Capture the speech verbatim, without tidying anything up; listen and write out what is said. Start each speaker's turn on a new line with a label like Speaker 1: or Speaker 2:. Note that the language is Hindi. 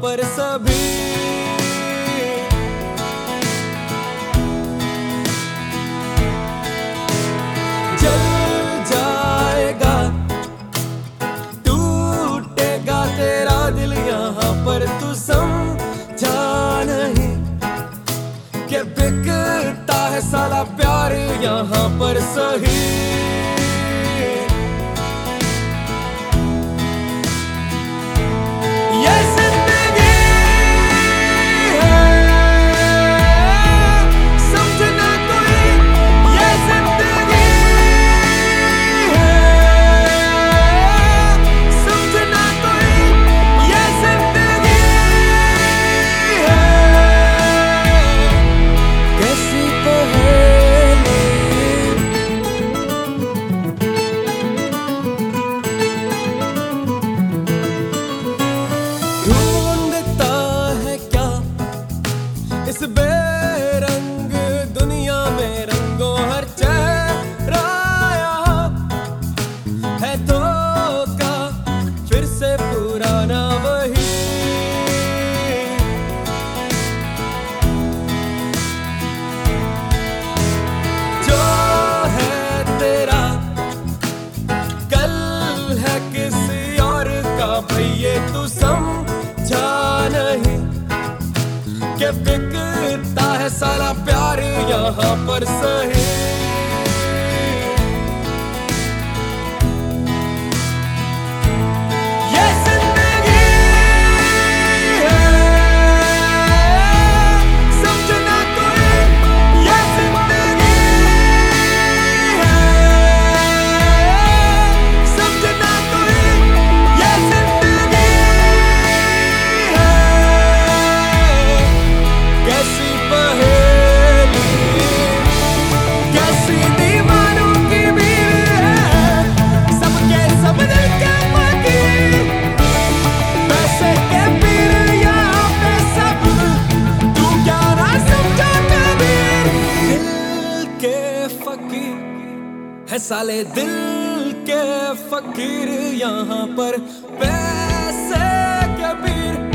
Speaker 1: पर सभी जल जाएगा, टूटेगा तेरा दिल यहाँ पर। तू समझा नहीं कि बिकता है साला प्यार यहाँ पर सही। ये जिंदगी है, समझना कोई, ये जिंदगी है, समझना कोई, ये जिंदगी है। कैसी पहेली ढूंढता है क्या इस बेरंग दुनिया में रंगों हर चेहरा यहाँ है धोखा फिर से पुराना वही। जो है तेरा कल है किसी और का, भैये तू समझा नहीं कि बिकता है सारा प्यार यहाँ पर सही। ये जिंदगी है, समझना कोई, ये जिंदगी है, समझना कोई, ये जिंदगी है। कैसी पहेली, कैसी दीवारों की भीड़ है, सबके सब दिल के फकीर, पैसे के पीर यहाँ पे सब, तू क्या ना समझा कबीर। दिल के फकीर है साले, दिल के फकीर यहाँ पर पैसे के पीर।